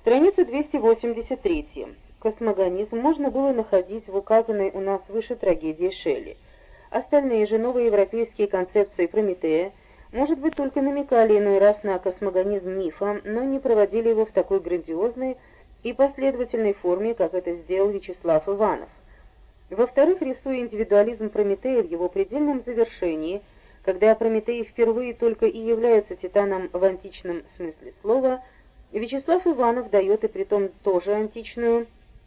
Страница 283. Космогонизм можно было находить в указанной у нас выше трагедии Шелли. Остальные же новые европейские концепции Прометея, может быть, только намекали иной раз на космогонизм мифа, но не проводили его в такой грандиозной и последовательной форме, как это сделал Вячеслав Иванов. Во-вторых, рисуя индивидуализм Прометея в его предельном завершении, когда Прометей впервые только и является титаном в античном смысле слова, Вячеслав Иванов дает и притом тоже античную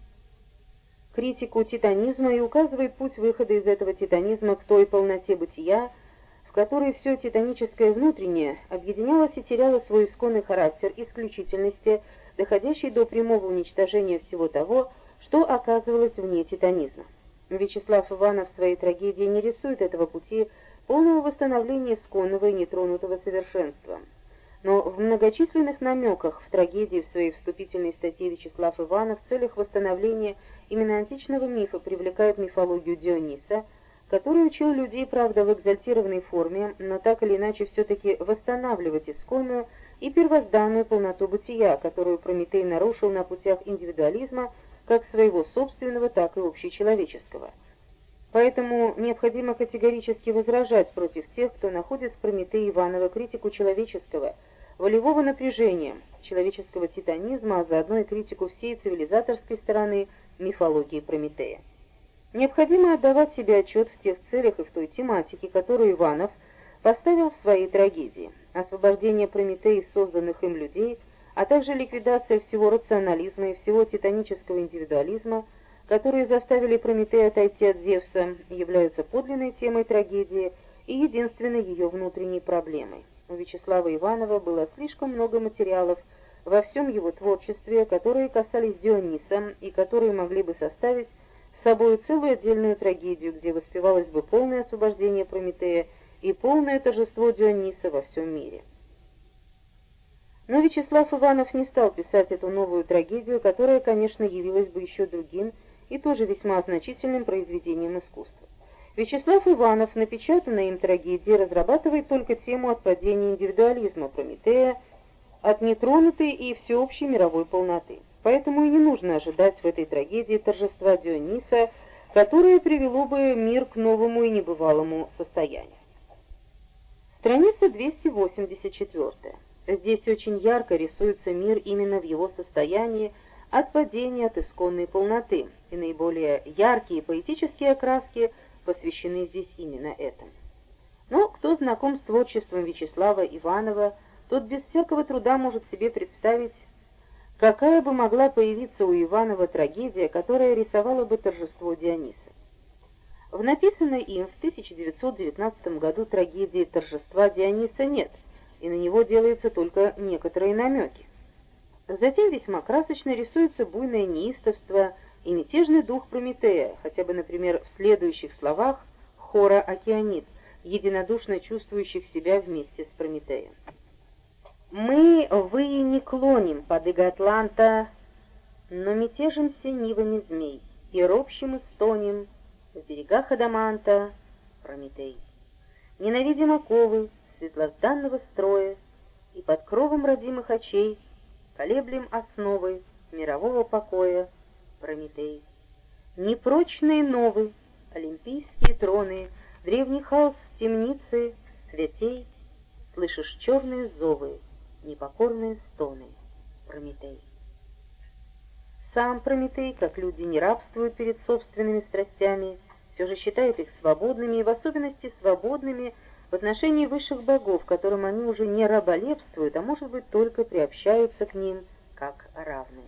критику титанизма и указывает путь выхода из этого титанизма к той полноте бытия, в которой все титаническое внутреннее объединялось и теряло свой исконный характер исключительности, доходящей до прямого уничтожения всего того, что оказывалось вне титанизма. Вячеслав Иванов в своей трагедии не рисует этого пути полного восстановления исконного и нетронутого совершенства. Но в многочисленных намеках в трагедии в своей вступительной статье Вячеслав Иванов в целях восстановления именно античного мифа привлекает мифологию Диониса, который учил людей, правда, в экзальтированной форме, но так или иначе все-таки восстанавливать исконную и первозданную полноту бытия, которую Прометей нарушил на путях индивидуализма, как своего собственного, так и общечеловеческого. Поэтому необходимо категорически возражать против тех, кто находит в Прометее Иванова критику человеческого, волевого напряжения, человеческого титанизма, а заодно и критику всей цивилизаторской стороны мифологии Прометея. Необходимо отдавать себе отчет в тех целях и в той тематике, которую Иванов поставил в своей трагедии. Освобождение Прометея из созданных им людей, а также ликвидация всего рационализма и всего титанического индивидуализма, которые заставили Прометея отойти от Зевса, являются подлинной темой трагедии и единственной ее внутренней проблемой. У Вячеслава Иванова было слишком много материалов во всем его творчестве, которые касались Диониса и которые могли бы составить с собой целую отдельную трагедию, где воспевалось бы полное освобождение Прометея и полное торжество Диониса во всем мире. Но Вячеслав Иванов не стал писать эту новую трагедию, которая, конечно, явилась бы еще другим и тоже весьма значительным произведением искусства. Вячеслав Иванов, напечатанная им трагедия, разрабатывает только тему отпадения индивидуализма Прометея от нетронутой и всеобщей мировой полноты. Поэтому и не нужно ожидать в этой трагедии торжества Диониса, которое привело бы мир к новому и небывалому состоянию. Страница 284. Здесь очень ярко рисуется мир именно в его состоянии отпадения от исконной полноты, и наиболее яркие поэтические окраски посвящены здесь именно этому. Но кто знаком с творчеством Вячеслава Иванова, тот без всякого труда может себе представить, какая бы могла появиться у Иванова трагедия, которая рисовала бы торжество Диониса. В написанной им в 1919 году трагедии торжества Диониса нет, и на него делаются только некоторые намеки. Затем весьма красочно рисуется буйное неистовство и мятежный дух Прометея, хотя бы, например, в следующих словах хора Океанид, единодушно чувствующих себя вместе с Прометеем. «Мы, вы не клоним под иго Атланта, но мятежимся нивами змей, и ропщим и стонем в берегах Адаманта, Прометей. Ненавидим оковы светлозданного строя, и под кровом родимых очей колеблем основы мирового покоя, Прометей. Непрочные новы, олимпийские троны, древний хаос в темнице святей, слышишь черные зовы, непокорные стоны, Прометей». Сам Прометей, как люди не рабствуют перед собственными страстями, все же считает их свободными, и в особенности свободными в отношении высших богов, которым они уже не раболепствуют, а может быть только приобщаются к ним как равные.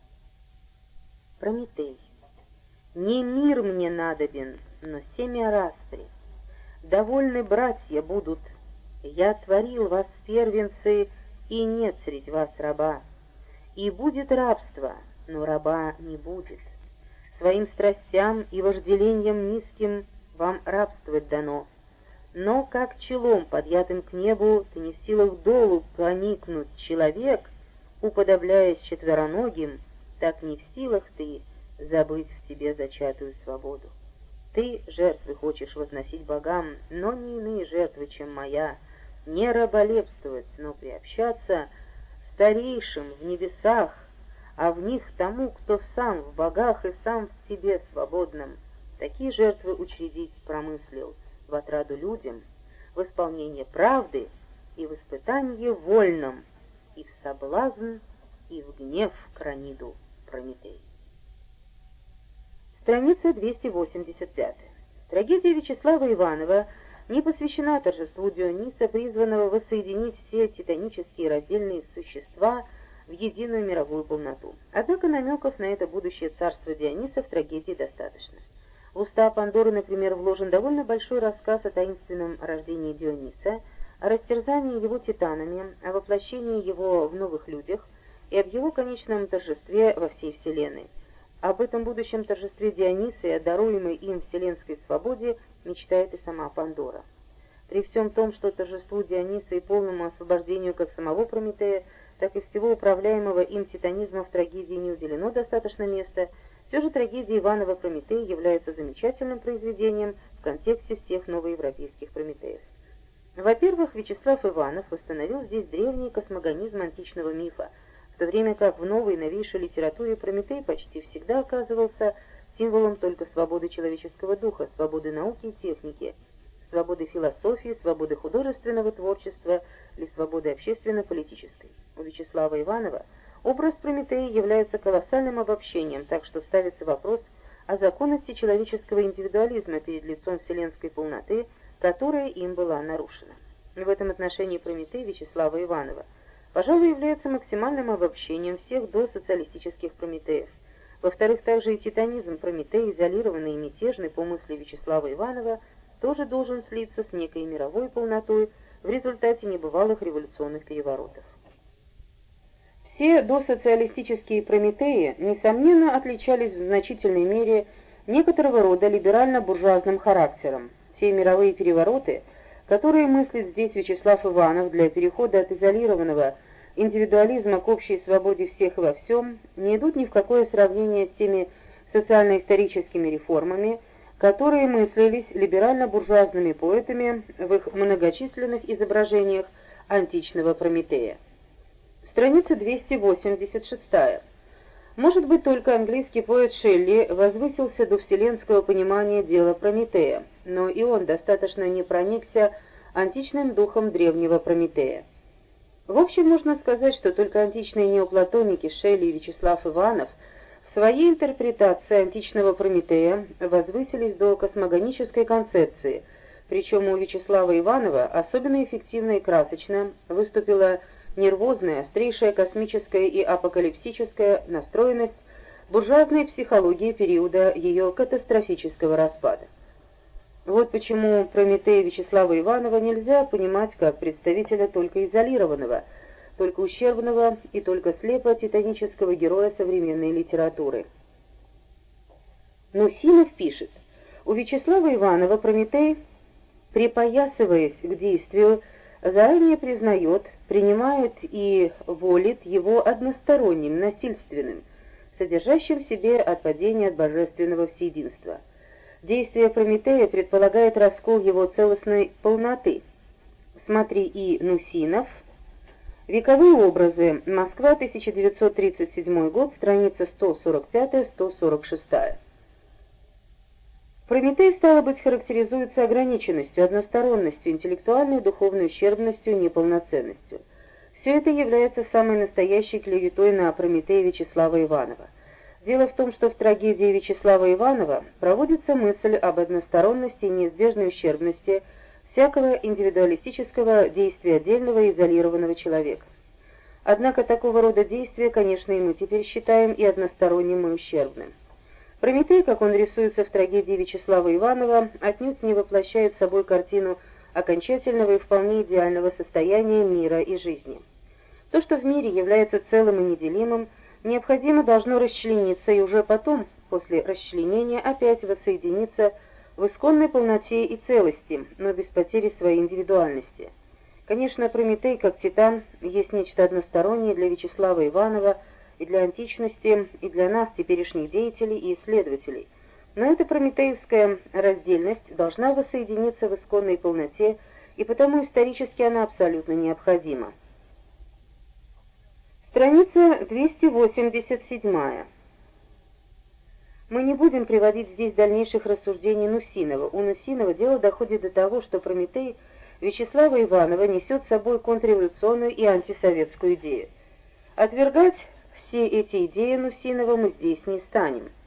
Прометей. «Не мир мне надобен, но семя распри. Довольны братья будут. Я творил вас, первенцы, и нет средь вас раба. И будет рабство, но раба не будет. Своим страстям и вожделениям низким вам рабствовать дано. Но как челом, подъятым к небу, ты не в силах долу проникнуть, человек, уподобляясь четвероногим, так не в силах ты забыть в тебе зачатую свободу. Ты жертвы хочешь возносить богам, но не иные жертвы, чем моя, не раболепствовать, но приобщаться старейшим в небесах, а в них тому, кто сам в богах и сам в себе свободном. Такие жертвы учредить промыслил в отраду людям, в исполнение правды и в испытание вольном, и в соблазн, и в гнев Краниду Прометей. Страница 285. Трагедия Вячеслава Иванова не посвящена торжеству Диониса, призванного воссоединить все титанические раздельные существа в единую мировую полноту. Однако намеков на это будущее царство Диониса в трагедии достаточно. В уста Пандоры, например, вложен довольно большой рассказ о таинственном рождении Диониса, о растерзании его титанами, о воплощении его в новых людях и об его конечном торжестве во всей вселенной. Об этом будущем торжестве Диониса и о даруемой им вселенской свободе мечтает и сама Пандора. При всем том, что торжеству Диониса и полному освобождению как самого Прометея, так и всего управляемого им титанизма в трагедии не уделено достаточно места, все же трагедия Иванова «Прометей» является замечательным произведением в контексте всех новоевропейских Прометеев. Во-первых, Вячеслав Иванов восстановил здесь древний космогонизм античного мифа, в то время как в новой новейшей литературе Прометей почти всегда оказывался символом только свободы человеческого духа, свободы науки и техники, свободы философии, свободы художественного творчества или свободы общественно-политической. У Вячеслава Иванова образ Прометея является колоссальным обобщением, так что ставится вопрос о законности человеческого индивидуализма перед лицом вселенской полноты, которая им была нарушена. В этом отношении Прометей Вячеслава Иванова, пожалуй, является максимальным обобщением всех досоциалистических Прометеев. Во-вторых, также и титанизм Прометея, изолированный и мятежный по мысли Вячеслава Иванова, тоже должен слиться с некой мировой полнотой в результате небывалых революционных переворотов. Все досоциалистические Прометеи, несомненно, отличались в значительной мере некоторого рода либерально-буржуазным характером. Те мировые перевороты, которые мыслит здесь Вячеслав Иванов для перехода от изолированного индивидуализма к общей свободе всех и во всем, не идут ни в какое сравнение с теми социально-историческими реформами, которые мыслились либерально-буржуазными поэтами в их многочисленных изображениях античного Прометея. Страница 286. Может быть, только английский поэт Шелли возвысился до вселенского понимания дела Прометея, но и он достаточно не проникся античным духом древнего Прометея. В общем, можно сказать, что только античные неоплатоники Шелли и Вячеслав Иванов в своей интерпретации античного Прометея возвысились до космогонической концепции, причем у Вячеслава Иванова особенно эффективно и красочно выступила нервозная, острейшая космическая и апокалипсическая настроенность буржуазной психологии периода ее катастрофического распада. Вот почему Прометея Вячеслава Иванова нельзя понимать как представителя только изолированного, только ущербного и только слепо титанического героя современной литературы. Нусинов пишет: у Вячеслава Иванова Прометей, припоясываясь к действию, заранее признает, принимает и волит его односторонним, насильственным, содержащим в себе отпадение от божественного всеединства. Действие Прометея предполагает раскол его целостной полноты. Смотри и Нусинов. Вековые образы. Москва, 1937 год, страница 145-146. Прометей, стало быть, характеризуется ограниченностью, односторонностью, интеллектуальной и духовной ущербностью, неполноценностью. Все это является самой настоящей клеветой на Прометея Вячеслава Иванова. Дело в том, что в трагедии Вячеслава Иванова проводится мысль об односторонности и неизбежной ущербности всякого индивидуалистического действия отдельного и изолированного человека. Однако такого рода действия, конечно, и мы теперь считаем и односторонним, и ущербным. Прометей, как он рисуется в трагедии Вячеслава Иванова, отнюдь не воплощает собой картину окончательного и вполне идеального состояния мира и жизни. То, что в мире является целым и неделимым, необходимо должно расчлениться и уже потом, после расчленения, опять воссоединиться в исконной полноте и целости, но без потери своей индивидуальности. Конечно, Прометей, как Титан, есть нечто одностороннее для Вячеслава Иванова, и для античности, и для нас, теперешних деятелей и исследователей. Но эта прометеевская раздельность должна воссоединиться в исконной полноте, и потому исторически она абсолютно необходима. Страница 287. Мы не будем приводить здесь дальнейших рассуждений Нусинова. У Нусинова дело доходит до того, что Прометей Вячеслава Иванова несет с собой контрреволюционную и антисоветскую идею. Отвергать все эти идеи Нусинова мы здесь не станем.